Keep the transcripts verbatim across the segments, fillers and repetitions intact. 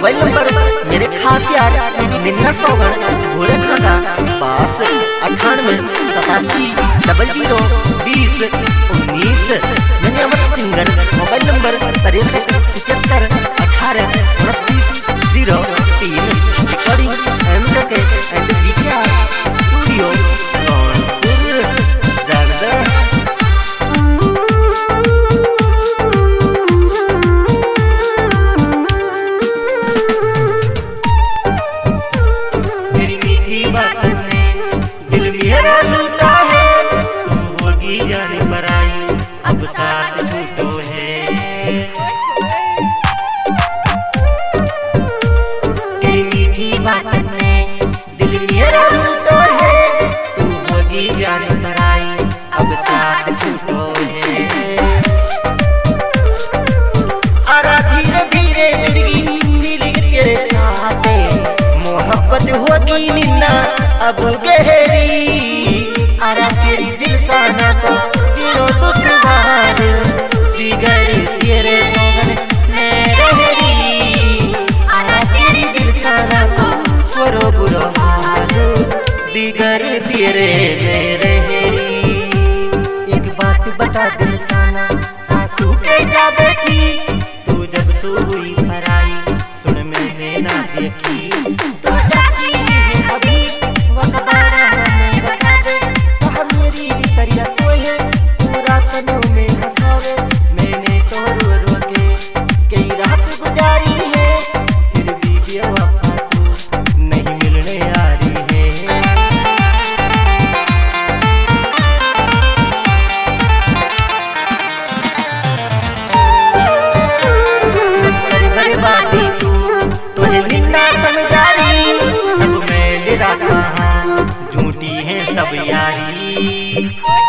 Mobile number मेरे खास यार निन्ना सौगन भूरे खाना पास अठानवे सतासी डबल जीरो बीस उन्नीस। मैंने अमर सिंगर मोबाइल नंबर तिरसठ पचहत्तर अठारह उनतीस जीरो तीन। Recording M K and BKR studio Kanpur दर्द। मेरी मीठी बातों ने दिल मेरा लूटा है, तुम होगी जाने पराई अब साथ छूटो है। तेरी मीठी बातों ने दिल मेरा लूटा है, तुम होगी जाने पराई अब साथ छूटो है। अरा धीरे धीरे जिंदगी मिली तेरे साथ, मोहब्बत होगी निन्ना अब गहरी। अरा तेरी दिल साना को जियो दुश्वार, बिगड़ तेरे सोगन में रहरी। अरा तेरी दिल साना को करो बुरो हाल, बिगड़ तेरे में रहरी। एक बात बता दिल साना, सासू के जा बैठी तू जब सो हुई पराई, सुन मैंने ना देखी तो जाती है अभी वक़्त हमें बता दे। कहा मेरी तरिया तो है पूरा कनों में हंसावे, मैंने तो रो रो के कई रात गुजारी है, फिर भी बेवफा तू नहीं मिलने आ रही है। बर्बादी तू तुझे निन्ना समझारी, सब मैल रखा हाँ झूठी है सब यारी।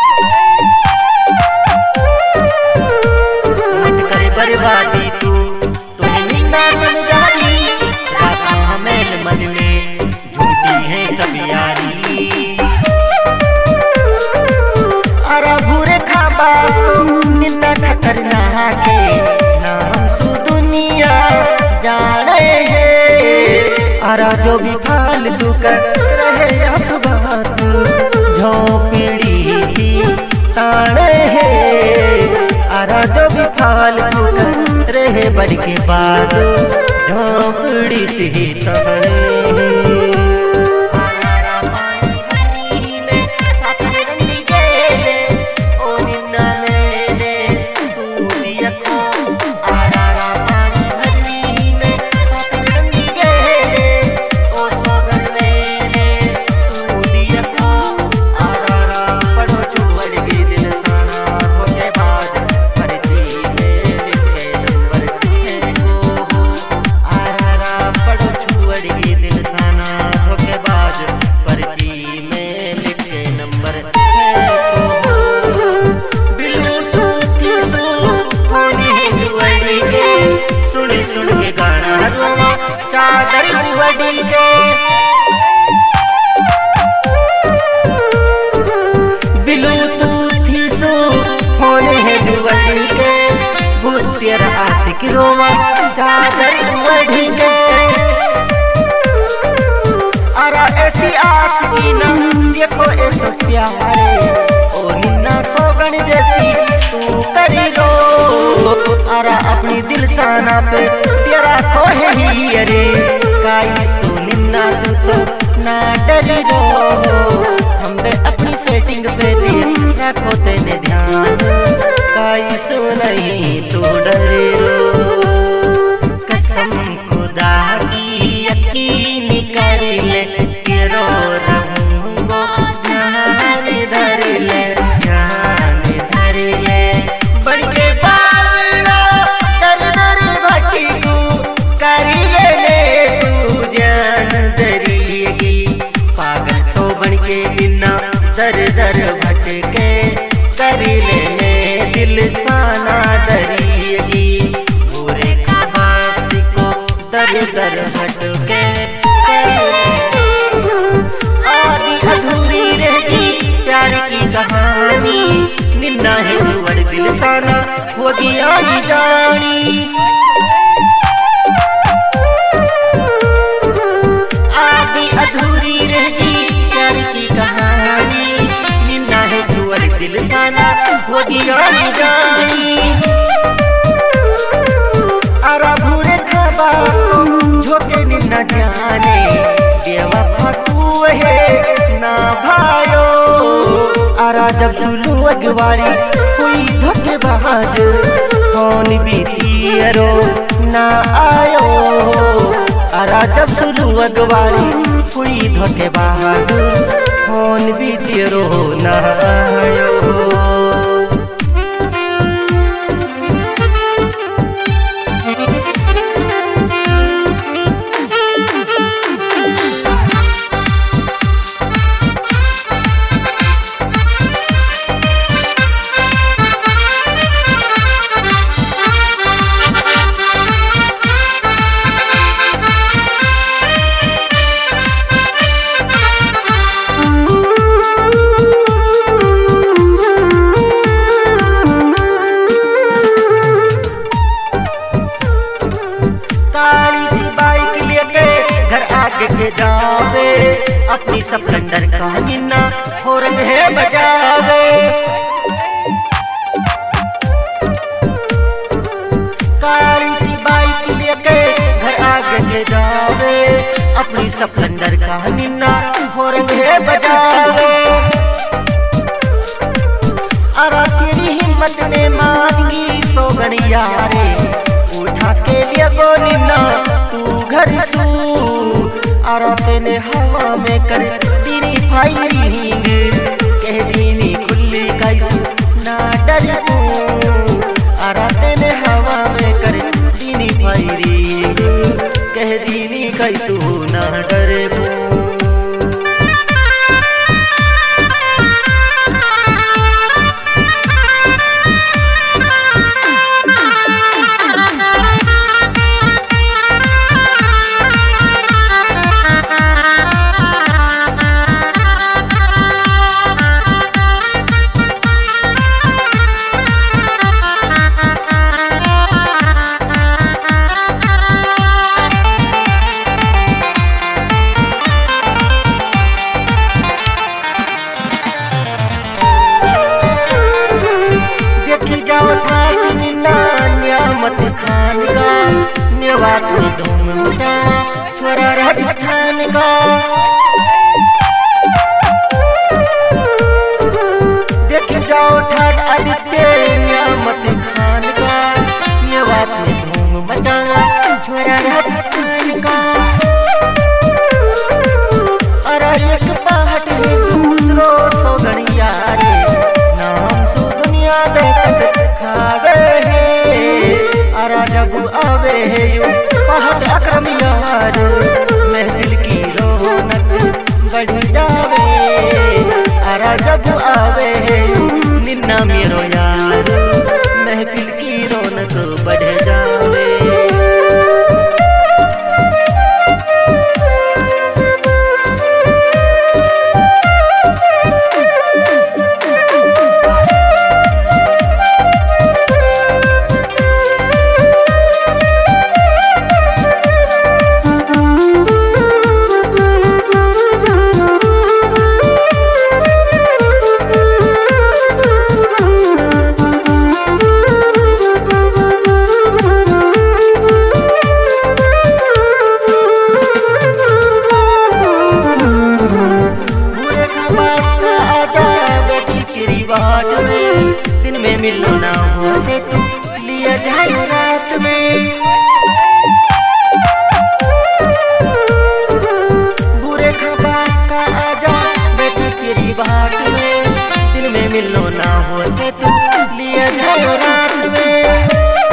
मत कर बर्बादी तू तुझे निन्ना समझारी, रखा मैल मन में झूठी है सब यारी। अरा भूरे खाबा निन्ना खतरनाक है, ना हम सु दुनिया जाने है। अरा जो भी फालतू कर रहे या सुबह तू झोंपड़ी सी ताने है। अरा जो भी फालतू कर रहे बढ़ के बाद झोंपड़ी सी ताने है। सुन के गाना रोवा चादर वडी के, ब्लूटूथ सो फोन है वडी के, भूत तेरा आशिक रोवा चादर वडी के। अरा ऐसी आशिकी ना देखो ऐसा प्यारे, ओ निन्ना सौगन जैसी तू करी रो। अरा अपनी दिल साना पे तेरा कोहे ही अरे, काई सो निन्ना तू तो ना डरी रो। हम बे अपनी सेटिंग पे दे रखो तेने ध्यान, काई सो नहीं तो डरे रो। कसम खुदा की यकीन कर ले तेरो रहूंगा, ध्यान धर ले ध्यान धर ले। बढ़ के दर दर भटके करी लेने दिल साना दरिएगी, पूरे काबासी को दर दर भटके आधी अधूरी रहती प्यार की कहानी। निन्ना है जुवर दिल साना होगी आनी जानी। होगी आनी जाई अरा भूरे खबा झोके निन्ना जाने बेवफा तू है ना भायो अरा जब सुलू अगवाड़ी हुई धोखे बहाद कौन बीती अरो ना आयो अरा जब सुलू अगवाड़ी हुई धोखे बहाद कौन बीती अरो ना आयो। काली सी बाइक लेके घर आगे के जावे अपनी स्प्लेंडर का गिन्ना हॉर्न है बजावे काली सी बाइक लेके घर आगे के जावे अपनी स्प्लेंडर का गिन्ना हॉर्न है बजावे अरा तेरी हिम्मत ने मांगी सोगन यारे उठा के लिए गोनिना तू घर सू अरा तेने हवा में कर दीनी फायरिंग कह दीनी खुली कैसू ना डर अरा तेने हवा में कर दीनी फायरिंग कह दीनी कैसू ना डर नियामत खान का नेवात में धूम मचा छोरा राजस्थान का देख जाओ ठाट आदित्य नियामत खान का नेवात में धूम मचा छोरा राजस्थान का अरे एक पहाड़ है दूसरो सोगन यारे नाम सु दुनिया दहशत खावे है अरा जब आवे है यू पहाड़ अक्रम यार महफिल की रौनक बढ़ जावे अरा जब आवे है यू निन्ना मेरो यार महफिल की रौनक बढ़ जावे। दिन में मिलो ना हो से तू लिया जाए रात में बुरे खबास का आजा बेटी तेरी बाट में दिन में मिलो ना हो से तू लिया जाए रात में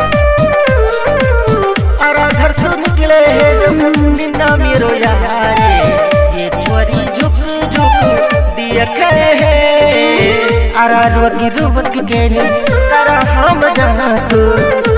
अरा घर से निकले है जब निन्ना मेरो यारे ये छोरी झुक झुक दिया है अरा रुक रुक के करा हम जहाँ तू